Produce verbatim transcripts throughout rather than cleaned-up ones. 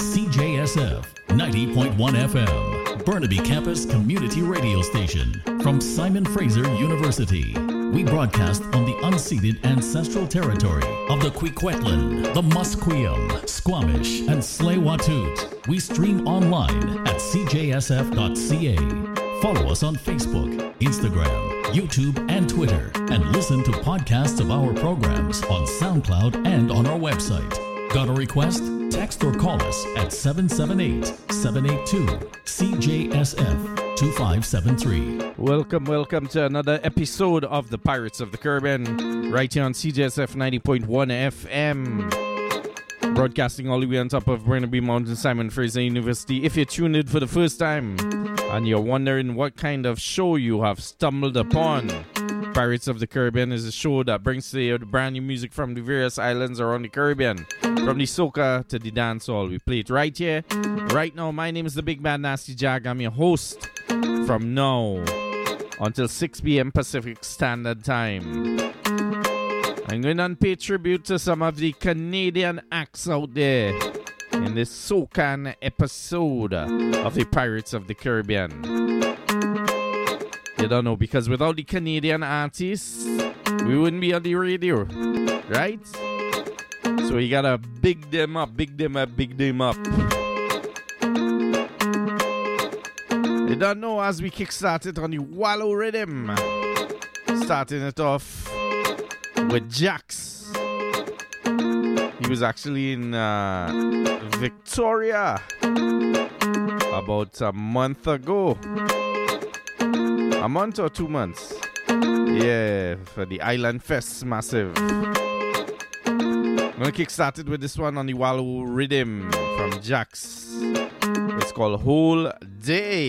C J S F ninety point one F M, Burnaby Campus Community Radio Station from Simon Fraser University. We broadcast on the unceded ancestral territory of the Kwikwetlan, the Musqueam, Squamish, and Tsleil-Waututh. We stream online at c j s f dot c a. Follow us on Facebook, Instagram, YouTube, and Twitter, and listen to podcasts of our programs on SoundCloud and on our website. Got a request? Text or call us at seven seven eight, seven eight two, C J S F two five seven three. Welcome, welcome to another episode of the Pirates of the Caribbean, right here on C J S F ninety point one F M. Broadcasting all the way on top of Burnaby Mountain, Simon Fraser University. If you're tuned in for the first time and you're wondering what kind of show you have stumbled upon, Pirates of the Caribbean is a show that brings to you the brand new music from the various islands around the Caribbean. From the soca to the dancehall, we play it right here, right now. My name is the Big Bad Nasty Jag. I'm your host from now until six p.m. Pacific Standard Time. I'm going to pay tribute to some of the Canadian acts out there in this soca episode of the Pirates of the Caribbean. You don't know, because without the Canadian artists, we wouldn't be on the radio, right? So you gotta big them up, big them up, big them up. You don't know, as we kickstart it on the Wallow Rhythm, starting it off with Jax. He was actually in uh, Victoria about a month ago. A month or two months. Yeah, for the Island Fest Massive. I'm gonna kick started with this one on the Wallow Rhythm from Jax. It's called Whole Day.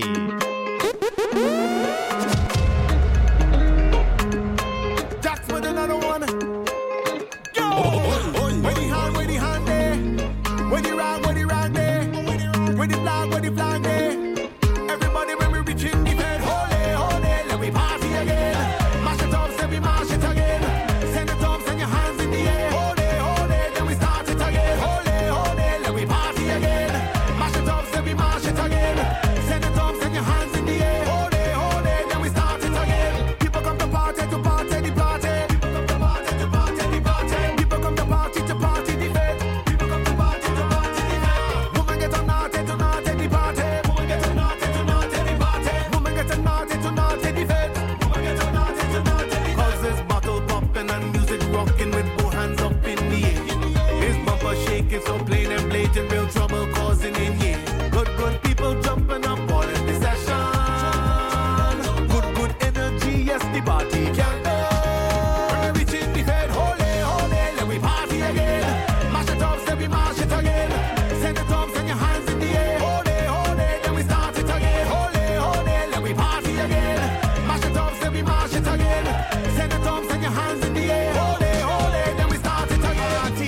Jax with another one. Go! Where the hand, where the hand there? Where the round, where the round there? Where the flag, where the flag there? Everybody when we reach in the bed, holy, holy, let me party again. Mash it up, say we mash it again. Send it up, send your hands in the air. Holy, holy, then we start it again. Holy, holy, let me party again. Mash it up, say we mash it again. Send it up, send your hands in the air. Holy, holy, then we start it again. People come to party, to party, the party. People come to party, to party, the party. People come to party, to party, the fete. People come to party, to party, the fete. Woman get on naughty, to naughty, the party. Woman get on naughty, to naughty, the party. Woman get on naughty, to naughty, the fete. Woman get on naughty, to naughty, the fete. Cause there's bottle popping and music rocking with both hands up in the air. His bumper shaking so plain and blatant, real trouble causing in here. Good, good people jumping up all in the session. Good, good energy, yes, the party can go. When we reach in the bed, holy, holy, let we party again. Mash it up, say we mash it again. Send it up, send your hands in the air. Holy, holy, then we start it again. Holy, holy, let we party again. Mash it up, say we mash it again. Send it up, send your hands in the air. Holy, holy, then we start it again. Party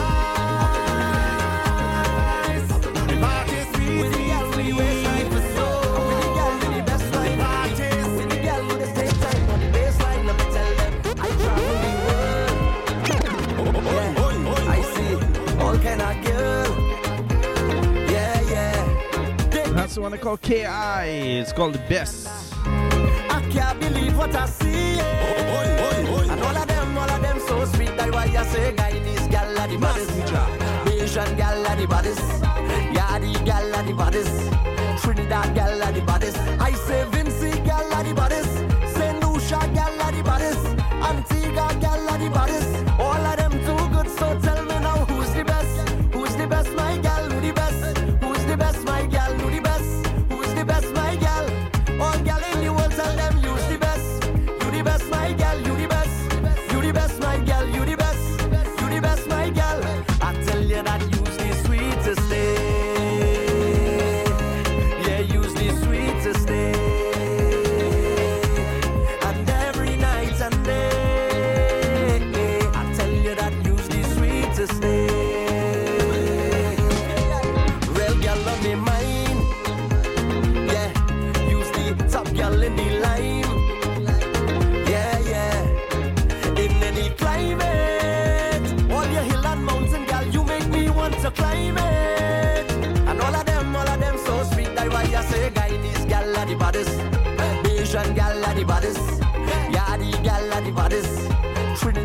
nice. The party sweet, with the girl with the waistline for soul. With the girl with the best line. Parties with the girl with the stage time on the baseline. Let me tell them, I travel the world. Yeah, I see all kind of girl. Yeah, yeah. That's the one they call K I. It's called The Best. I can't believe what I see. Yeah. And all of them, all of them so sweet. That's why I say, Guyanese gal are the baddest. Asian gal are the baddest. Yadi gal are the baddest. Trinidad gal are the baddest. I say Vincy gal are the baddest. Saint Lucia gal are the baddest. Antigua gal are the baddest. All of them too good, so tell me now who's the best? Who's the best, my gal? Who the best? Who's the best, my gal? Who the best? Who's the best, my gal? All gal in the world, tell them you's the best. You the best, my gal. You the best. You the best, my gal. You the best. You the best, my gal. I tell you that you's the sweetest thing. Yeah, you's the sweetest thing.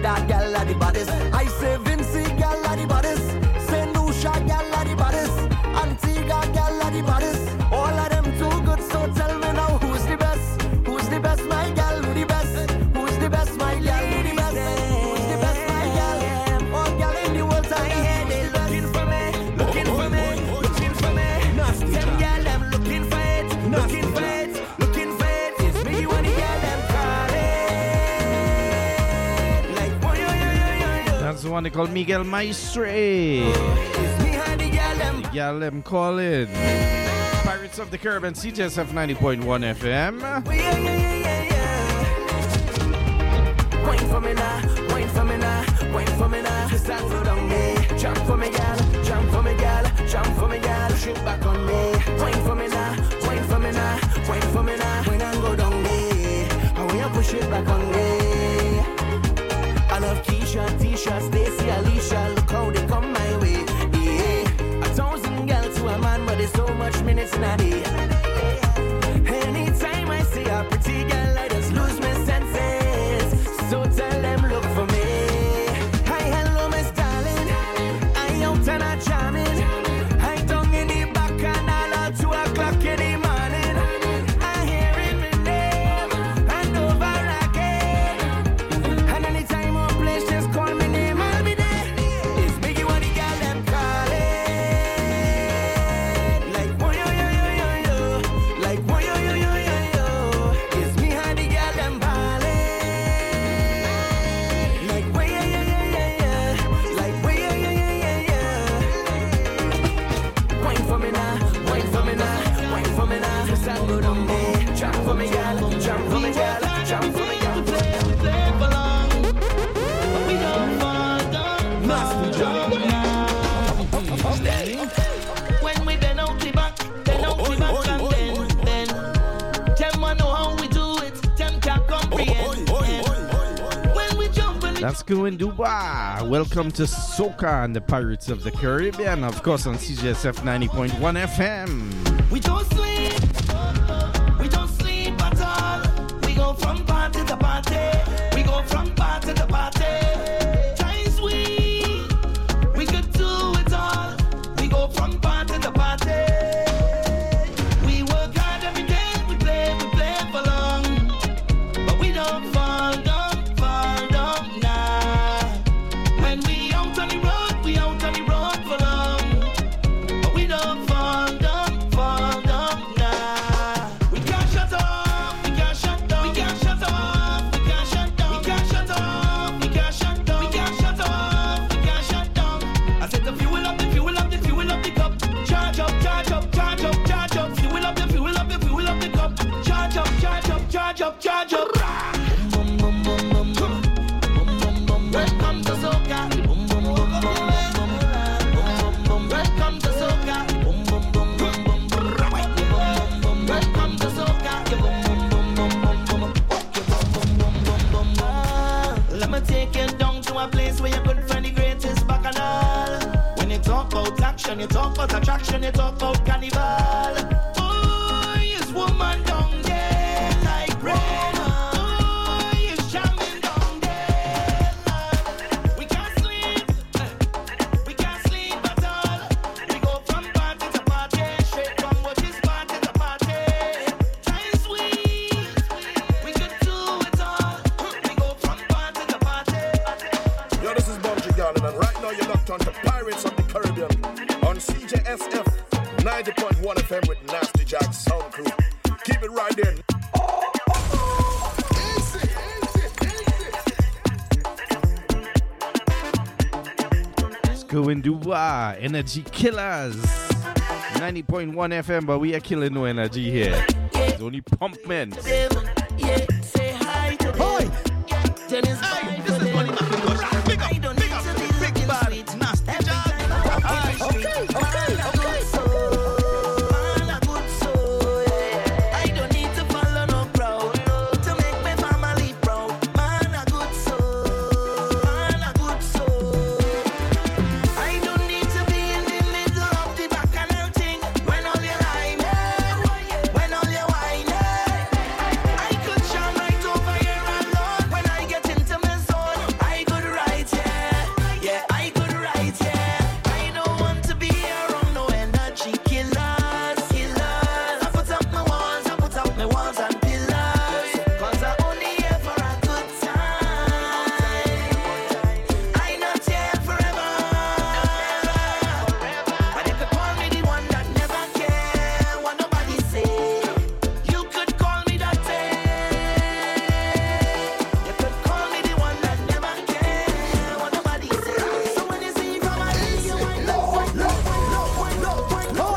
that gal are the baddest. I say Vincy gal are the baddest. Say Lucia gal are the baddest. Antigua gal are the baddest. All of them too good, so tell me now who's the best? Who's the best, my gal? Who the best? Who's the best, my gal? Who the best? Who's the best, my gal? All gal in the world time yeah, they looking for me, looking for me, looking for me. Them gal them looking for it, looking for it, looking for it. It's me you wanna get them calling. Like boy yo yo yo yo yo. That's the one they call Miguel Maestre. It's me and the gal them. The gal them calling. Pirates of the Caribbean, C J S F ninety point one F M. Yeah, yeah, yeah, yeah, yeah. Wait for me now, wait for me now, wait for me now. Just stand so down me. Jump for me, gal, jump for me, gal, jump for me, gal. Shoot back on me. Wait for me now, wait for me now, wait for me now. When I go down me, how we push it back on me. I love Keisha, Tisha, Stacy, Alicia. Look how they come my way. Yeah. A thousand gal to a man, but there's so much minutes in a day. Anytime I see a pretty girl, I just lose my senses. So tell them look for me. Hi, hello, Miss Darling. I out and I jamming. I down in the back and all at two o'clock in the morning. I hearing my name and over again. And anytime or place, just call me name, I'll be there. It's Biggie when the girl them calling. Like boy yo yo yo yo yo. Like boy yo yo yo yo yo. It's me and the girl them balling. Like boy yo yo yo yo yo. Like boy yo yo yo yo yo. Wait for me now, wait for me now, wait for me now. Just stand good on me. Jump for me, girl, jump for me, girl, jump for me, girl. Play for long, but we don't fall down. Nasty jump. When we bend out the back, bend out the back and then, then them want know how we do it, them can't comprehend. When we jump, when we That's going Dubai. Welcome to Soca and the Pirates of the Caribbean, of course, on C J S F ninety point one F M. We don't sleep, we don't sleep at all. We go from party to party, we go from party to party. Times we, we could do it all. We go from party to party. We work hard every day, we play, we play for long. But we don't fall down, fall down now. When we out on the road, we out on the road for long. But we don't fall down, fall down now. We can't shut off, we can't shut down, we can't shut off, we can't shut down, we can't shut off, we can't shut down, we can't shut off, we can't shut down. I said the fuel up, the fuel up, the fuel up the cup. Charge up, charge up, charge up, charge up. Fuel up, the fuel up, the fuel up the cup. Charge up, charge up, charge up, charge up. Boom, boom, boom, boom, boom. Boom, boom, boom. Welcome to Soca. Boom, boom, boom, boom, boom, boom. Boom, boom, boom. Welcome to Soca. Boom, boom, boom, boom, boom, boom. Boom, boom, boom. Welcome to Soca. Boom, boom, boom, boom, boom, boom. Boom, boom, boom, boom, boom, boom. Let me take you down to a place where you could find the greatest bacchanal. When you talk about action, you talk about attraction, you talk about carnival. Oh, yes, woman down there like rain. Oh, yes, jamming down there. We can't sleep, we can't sleep at all. We go from party to party, straight from what is party to party. Times we, we could do it all. We go from party to party. Yo, this is Bungie Garden, and right now you're locked on to Pirates of the Caribbean on C J S F ninety point one F M with Nasty Jack Sound Crew. Keep it right there. Easy, easy, easy. Let's go in Dubai. Energy Killers. ninety point one F M, but we are killing no energy here. It's only pump men. Yeah, say hi to them. Dennis, Hey, this is Bunny McIntosh. Big up, big up, big bad, nasty job. okay, okay, okay. Man, a good soul. I don't need to follow no crowd to make my family proud. Man, a good soul. Man, a good soul. I don't need to be in the middle of the bacchanal thing. When all your line, when all your wine, I could shine my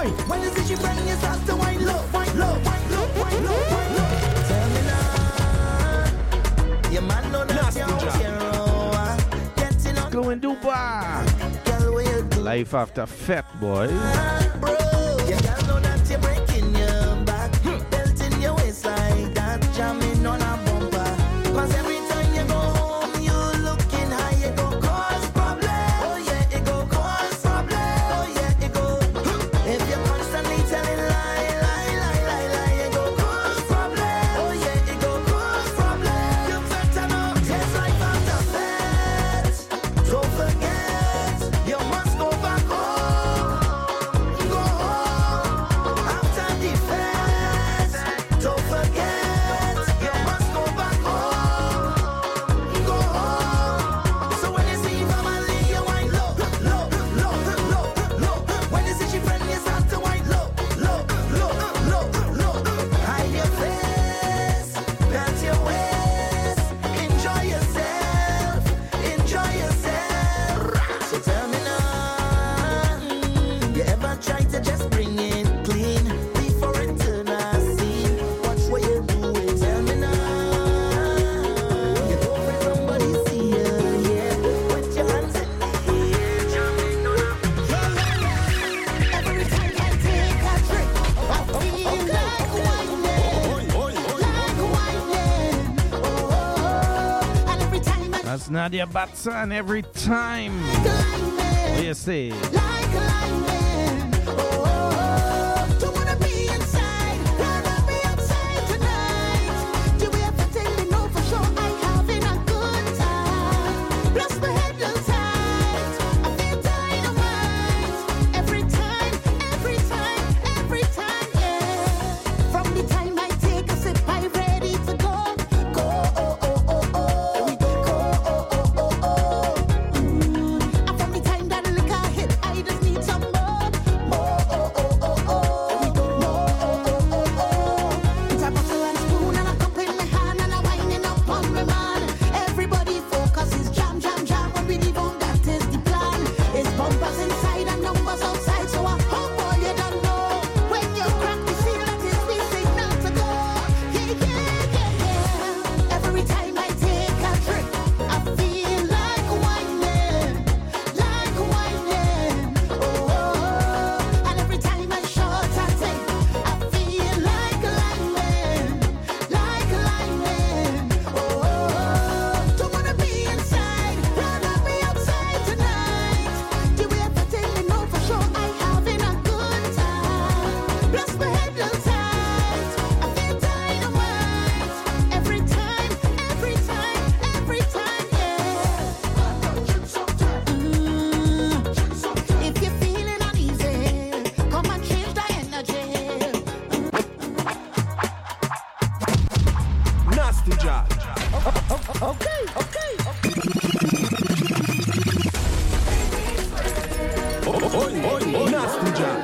Hey, when you see she friend, you start to wind low, wind low, wind low, wind low, wind low. Tell me now, your man know that you're out here, oh, getting on. Go in Dubai. Girl, where you do? Life after Fat Boy. Bro, you girl know that you're breaking your back, belt in your waist like that, jamming on a bumper. Cause every time you go home, you looking high, you go cause problem. Oh yeah, it go cause problem. Oh yeah, it go. If you're constantly telling lie, lie, lie, lie, lie, it go cause problem. Oh yeah, it go cause problem. You better know, just like after that. Don't forget, you must go back home. Go home after the fest. Don't forget, you must go back home. Go home. So when you see family, you wind low, low, low, low, low. When you see she friend, you start to wind low, low, low, low, low. Hide your face, plant your waist. Enjoy yourself, enjoy yourself. So tell me now, you ever try to just bring it clean before it turn a scene? Watch what you're doing. Tell me now, you go for somebody see you, yeah. Put your hands in the air, jumping on up. Every time I take a trip, I feel like whining, like whining. Oh, and every time I That's Nadia Batsan every time. climbing. What do you say? Like lightning, oh, don't wanna be inside, rather be outside tonight. Do we have to tell me no for sure? I having a good time. Plus my head little tight, I feel dynamite. Every time, every time, every time, yeah. From the time I take a sip, I'm ready to go, go, oh, oh, oh, oh. Go, oh, oh, oh, oh. Mm. And from the time that liquor hit, I just need some more, more, oh, oh, oh, oh. More, oh, oh, oh, oh. It's a bottle and spoon and a cup in my hand and a winding up on my man. Everybody focus is jam, jam, jam. When we leave home, that is the plan. It's bumpers inside and numbers outside. So I hope all you don't know. When you crack the seal, that is the signal to go. Yeah, yeah, yeah, yeah. Every time I take a trip, I feel like whining, like whining. Oh, and every time I short I take, I feel like lightning, like lightning. Oh, don't wanna be inside, rather be outside tonight. Do we have to tell me no for sure? I having a good time. Plus my head little tight, I feel dynamite. Every time, every time, every time, yeah. Mm. If you're feeling uneasy, come and change the energy. Nasty Jack. Okay, okay, okay. Oh, oh, oh, oh, Nasty Jack.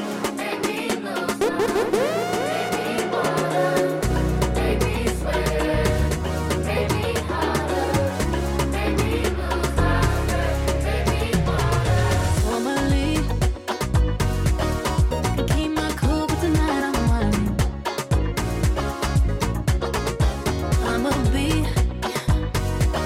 Formerly, I keep my cool, but tonight I'm whining. I'ma be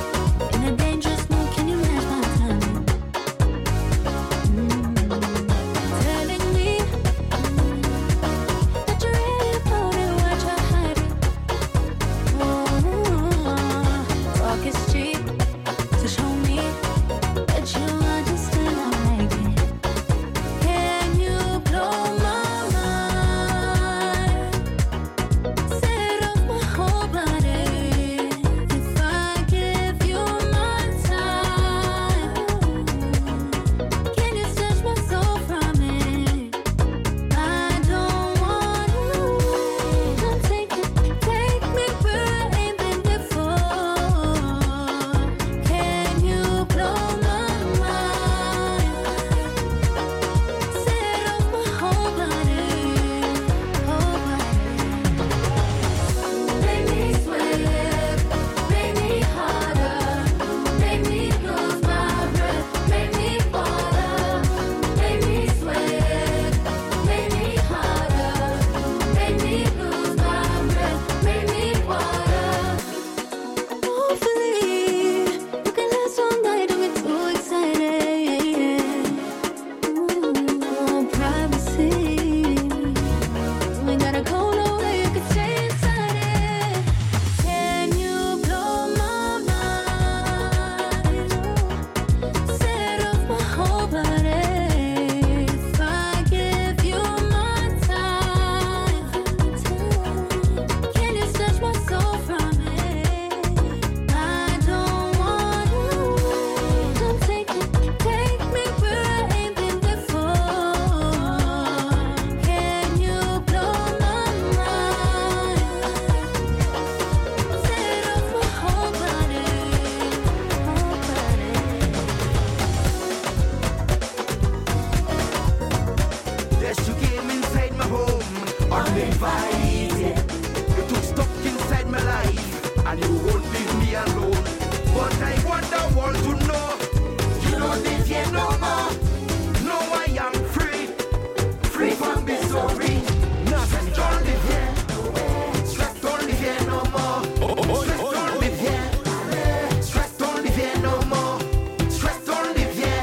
me fight, yeah. You took stuck inside my life, and you won't leave me alone. But I want the world to know, you don't live here no more. No, I am free, free from misery. Nothing don't live here, stress don't live here no more. Stress don't live here, stress don't live here no more. Stress don't live here,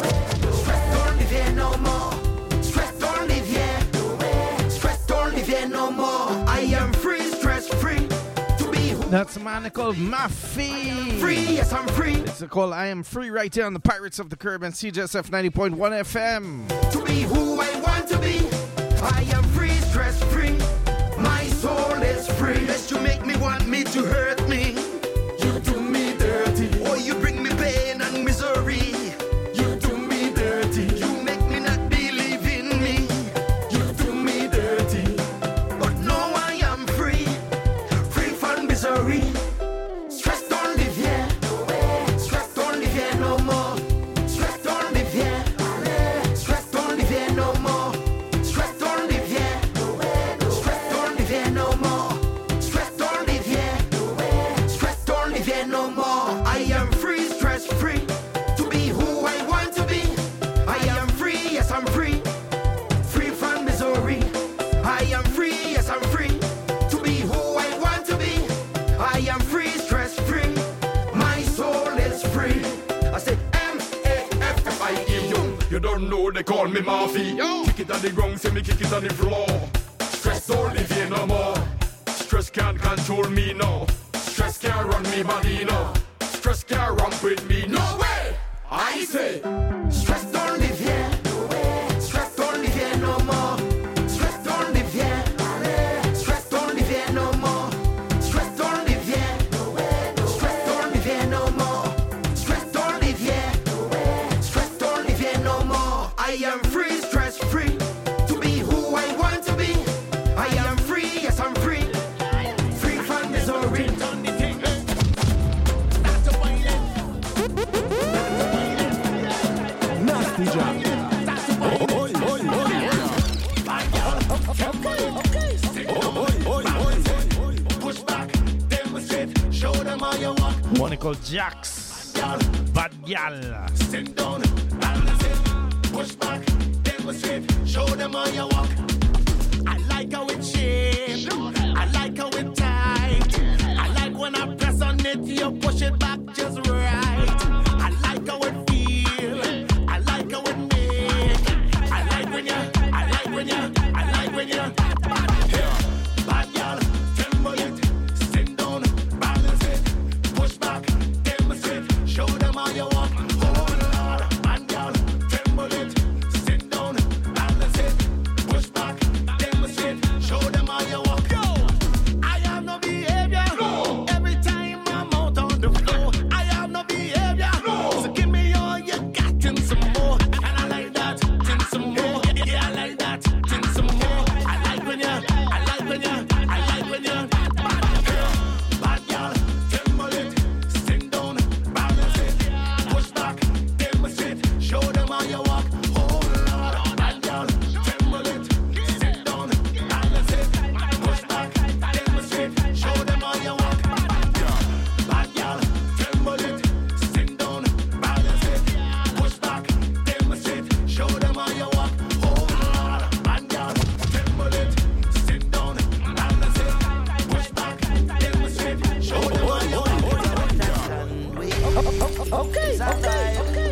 stress don't live here no more. Stress don't live here, stress don't live here no more. I am free, stress free. That's a man called Maffy. Free, yes, I'm free. It's called I Am Free right here on the Pirates of the Caribbean, C J S F ninety point one F M. To be who I want to be, I am free, stress free. My soul is free. Lest you make me want me to hurt me. You do me dirty. Oh, you bring me pain and misery. You do me dirty. You make me not believe in me. You do me dirty. But no, I am free. Free from misery. Stress don't live here. Stress don't live here no more. Stress don't live here. Stress don't live here no more. Stress don't live here. Stress don't live here no more. Stress don't live here. Stress don't live here no more. I am free, stress free. To be who I want to be. I am free, yes I'm free. Free from misery. I am free, yes I'm free. To be who I want to be. I am free, stress free. My soul is free. I say M A F F I E U. You don't know they call me Murphy. Kick it on the ground, say me kick it on the floor. Stress don't live here no more. Stress can't control me no. Stress can't run me body no. Stress can't ramp with me no way. I say Stress don't live here. Stress don't live here no more. Stress don't live here. Stress don't live here no more. Stress don't live here. Stress don't live here no more. Stress don't live here. Stress don't live here no more. I am free, stress free. To be who I want to be. I am free, yes I'm free. Free from misery. Nasty Jack. Oi, oi, oi, oi. Push back, demonstrate, show them how you walk. One called Jax. Bad gal. Sit down, balance it, push back, demonstrate, show them how you walk. I like how it shaped, I like how it tight. I like when I press on it, you push it back just right. I like how it feel, I like how it make. I like when you, I like when you, I like when you. Here, bad girl, tremble it, sit down, balance it, push back, demonstrate, show them how you walk. Oh Lord, bad girl, tremble it, sit down, balance it, push back, demonstrate, show them how you walk. Yo, I have no behavior. No. Every time I'm out on the floor, I have no behavior. No. So give me all you got and some more. And I like that, and some more. Yeah, I like that, and some more. I like when you, I like when you, I like when you. Bad girl, bad girl, tremble it, sit down, balance it, push back, demonstrate, show them how you walk. Oh Lord, bad girl, tremble it, sit down, balance it, push back, demonstrate, show them how you walk. Bad girl, tremble it, sit down, balance it, push back, demonstrate, show them how you walk. Oh Lord, bad girl, tremble it, sit down, balance it, push back, demonstrate, show them how you walk. Okay, okay, okay.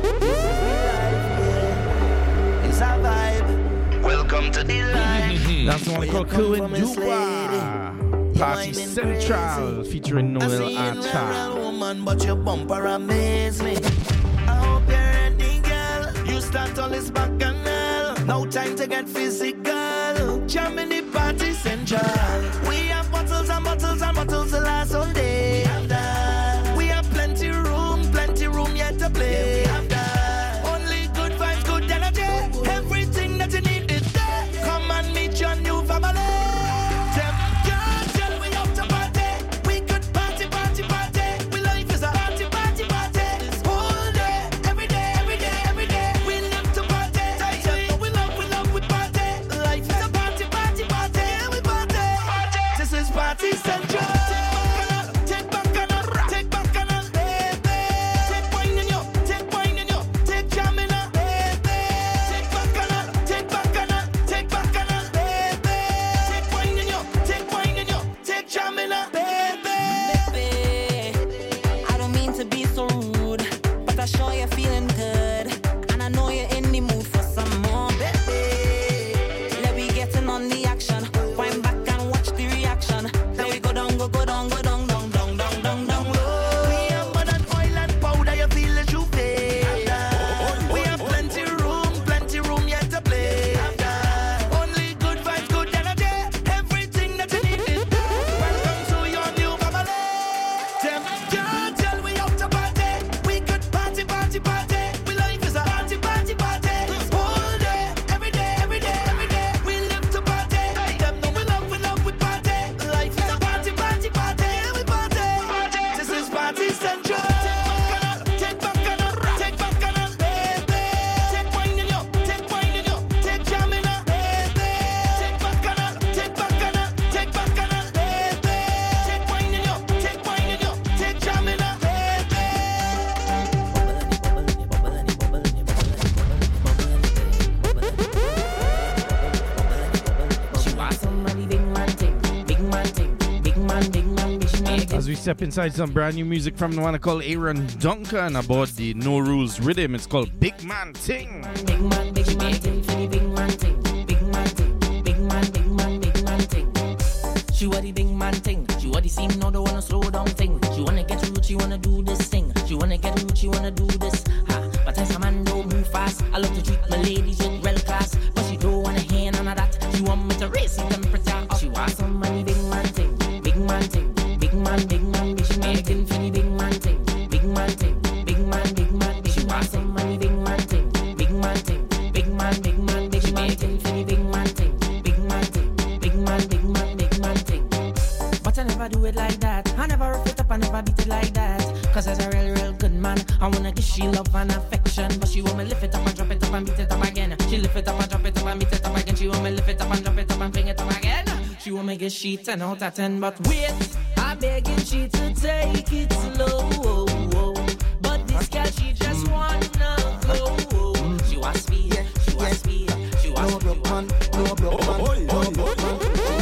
It's a vibe. Welcome to the life. That's the one called Cool and Duba. Party Central featuring Noel Archer. Woman, but your bumper amaze me. I hope you're ready, girl. You start all this bacchanal. No time to get physical. Jam in the party central. We have bottles and bottles and bottles to last all day. We have that. We have plenty room, plenty room yet to play. We have that. Only good vibes, good energy. Everything that you need is there. Come and meet your new family. Tell girl, tell we up to party. We could party, party, party. We life is a party, party, party. This whole day, every day, every day, every day. We live to party. We love, we love, we party. Life is a party, party, party. As we step inside some brand new music from the one called Aaron Duncan about the No Rules rhythm. It's called Big Man Ting. Big man, big man ting, for the big man ting. Big man ting, big man, big man, big man ting. She want the big man ting. She want the scene, no, don't wanna slow down thing. She wanna get rude, she wanna do this thing. She wanna get rude, she wanna do this. Ha. But as a man don't move fast. I love to treat my ladies with real class, but she don't wanna hear none of that. She want me to raise the temperature up. She want some money, big man ting, big man ting. Big man, big man, big man, making for the big man thing. Big man thing, big man, big man, big she want some money, big man thing. Big man thing, big man, big man, big she making for the big man thing. Big man thing, big man, big man, big man thing. But I never do it like that. I never rough it up, I never beat it like that. Cause as a real, real good man, I wanna give she love and affection. But she want me lift it up and drop it up and beat it up again. She lift it up and drop it up and beat it up again. She want me lift it up and drop it up and bring it up again. She want me give she ten out of ten, but wait, I begging she to take it slow. But this girl, she just wanna go. She want speed, she want speed, she want no broke man, no broke man, no broke man.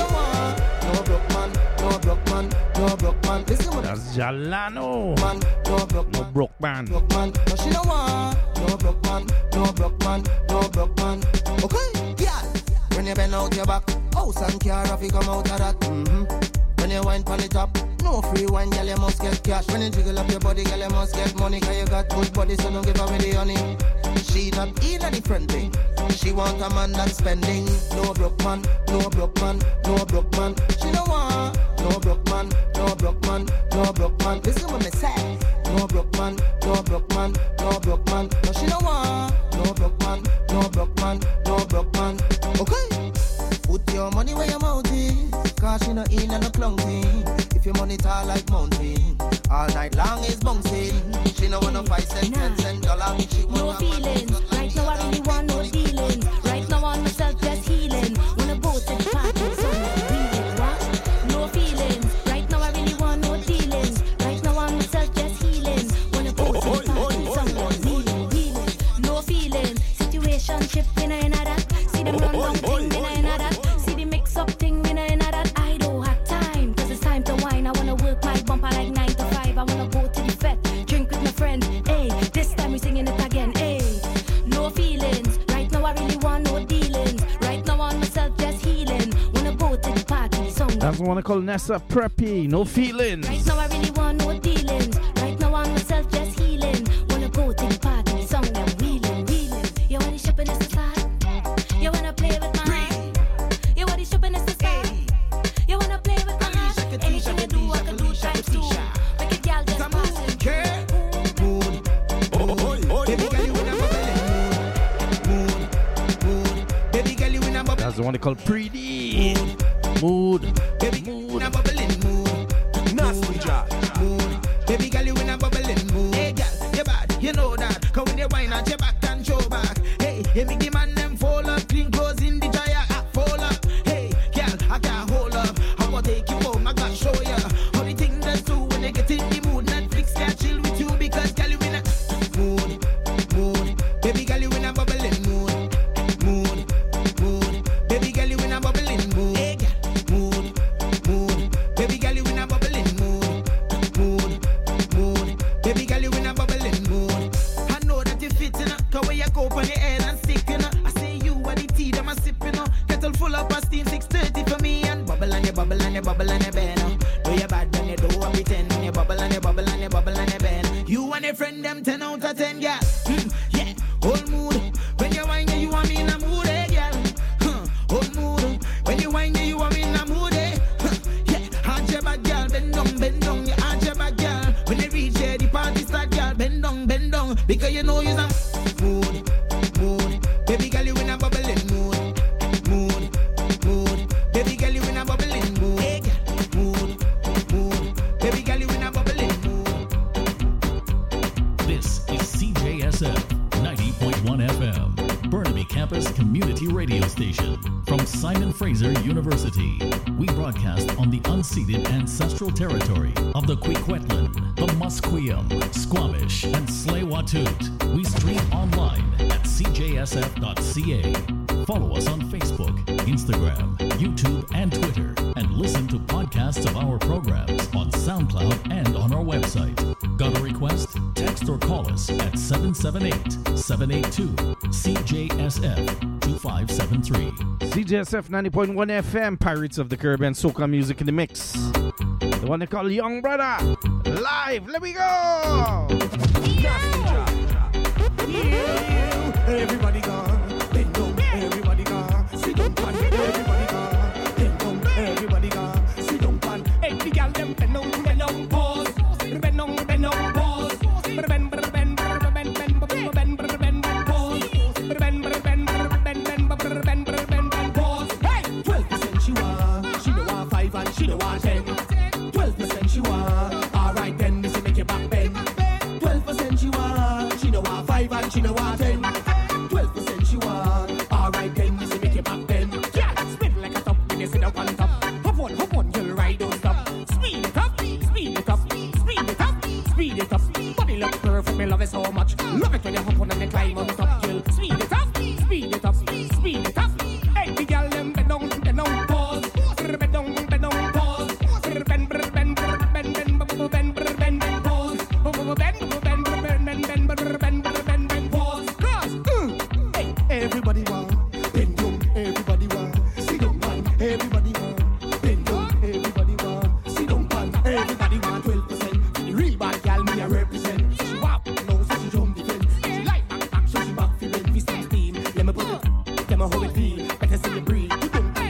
No broke man, no broke man, no broke man. Listen what That's Jalano. man, no broke No man, broke man. broke man. No she no want, no broke man, no broke man, no broke man. Okay, yeah. When you bend out your back, house and car, if you come out of that. Mm-hmm. When you wine pon the top, no free wine, girl, you must get cash. When you jiggle up your body, girl, you must get money. Cause you got good body, so don't give away the honey. She not in a different thing. She want a man that's spending. No broke man, no broke man, no broke man. She no want, no broke man, no broke man, no broke man. Listen what me say. No broke man, no broke man, no broke man. No she no want, no broke man, no broke man, no broke man. Okay. Put your money where your mouth is, cause she no in and no clunky. If your money tall like mountain, all night long is bouncing. She no want no five cent, ten cent dollar. She want No feelings, right now I really want no dealings. Right now on myself just healing. Wanna go to the party, so really what? No feelings, right now I really want no dealings. Right now on myself just healing. Wanna go to the party, someone healing, healing. No feelings, situationship in a in a that. See them run down thing in a in a that. See the mix up thing in a in a that. I don't have time, cause it's time to wine. I wanna work my bumper like nine to five. I wanna go to the fete, drink with my friends. Hey, this time we singing it again. Hey, no feelings. Right now I really want no dealings. Right now on myself just healing. Wanna go to the party, song. That's the one called Nessa Preppy. No feelings. Right now I really want no dealings. Right now on myself just healing. Wanna go to the party, song. I'm wheeling, wheeling. You want the shopping is the start. You wanna play with my heart. You want the shopping is the start. You wanna play with my heart. Anything you do, I can do times two. Make a girl just pass it. mood. Oh, baby girl, you in a bubbling mood. Mood, mood. Baby girl, you in a bubbling. That's the one called Pretty. Mood. Baby girl, you in a bubbling mood. Nasty job. Mood. Baby girl, you in a bubbling mood. Hey girl, you bad, you know that. Cause when you wine and your back and show back. Hey, hey, me give man them fall up, clean clothes in the dryer, ah, fall up. Hey, girl, I can't hold up. I wanna take you home, I gotta show ya how the thing does do when they get in the mood. Netflix can't chill with you because girl, you in a mood, mood. Baby girl, you in a bubbling mood, mood, mood. Baby girl, you in a bubbling mood. Hey, girl, mood, mood. Baby girl, you in a bubbling mood, mood, mood. Baby girl, you in a bubbling mood. I know that you fit in a, cause when you go up on your head and stick in a, I say you are the tea that I'm sipping on. Kettle full up of steam, six thirty for me and bubble and you bubble and you bubble and you bend. Do you bad when you do what pretend? You bubble and you bubble and you bubble and you bend. You and your friend them ten out of ten, girl. Mm, yeah, whole mood. When you whine, you want me in a mood, eh, girl. Huh, whole mood. When you whine, you want me in a mood, eh. Huh, yeah, hand your back, girl, bend down, bend down. You hand your back, girl. When you reach here, the party start, girl, bend down, bend down. Because you know you're a mood, mood. Baby girl, you in a bubbling mood, mood, mood. Baby girl, you in a bubbling mood, hey, girl, mood, mood. Baby girl, you in a bubbling mood. This is C J S F ninety point one F M, Burnaby Campus Community Radio Station. From Simon Fraser University, we broadcast on the unceded ancestral territory of the Kwikwetlan, the Musqueam, Squamish, and Tsleil-Waututh. We stream online at c j s f dot c a. Follow us on Facebook, Instagram, YouTube, and Twitter, and listen to podcasts of our programs on SoundCloud and on our website. Got a request? Text or call us at seven seven eight, seven eight two, C J S F two five seven three. C J S F ninety point one F M, Pirates of the Caribbean, soca music in the mix. The one they call Young Brother. Live, let me go! Yeah. Everybody gone, bend down, everybody gone, sit down, pan, everybody gone, bend down, everybody gone, sit down, pan. Hey, the girl them bend down, bend down, pause, bend down, bend down, pause, bend, bend, bend, bend, bend, bend, bend, pause, bend, bend, bend, bend, bend, bend, bend, pause. Hey, twelve percent she want, she don't want five and she don't want ten. Twelve percent she want, all right then, this will make you back bend. Twelve percent she want, she don't want five and she don't want ten. Twelve percent she want, all right then, this will make you back bend. Yeah, spin like a top when you sit up on top. Hop on, hop on, you'll ride, don't stop. Speed it up, speed it up, speed it up, speed it up. Body look perfect, me love it so much. Love it when you hop on and you climb on top. You'll speed it up, speed it up, speed it up. Hey, the girl them bend down, bend down, pause. Bend down, bend down, pause. Bend, bend, bend, bend, bend, bend, bend, bend, bend, bend, pause. Bend, bend, bend, bend, bend, bend, bend, bend, bend, pause. Cause, mm, hey, everybody want, bend down, everybody want, sit down, man, everybody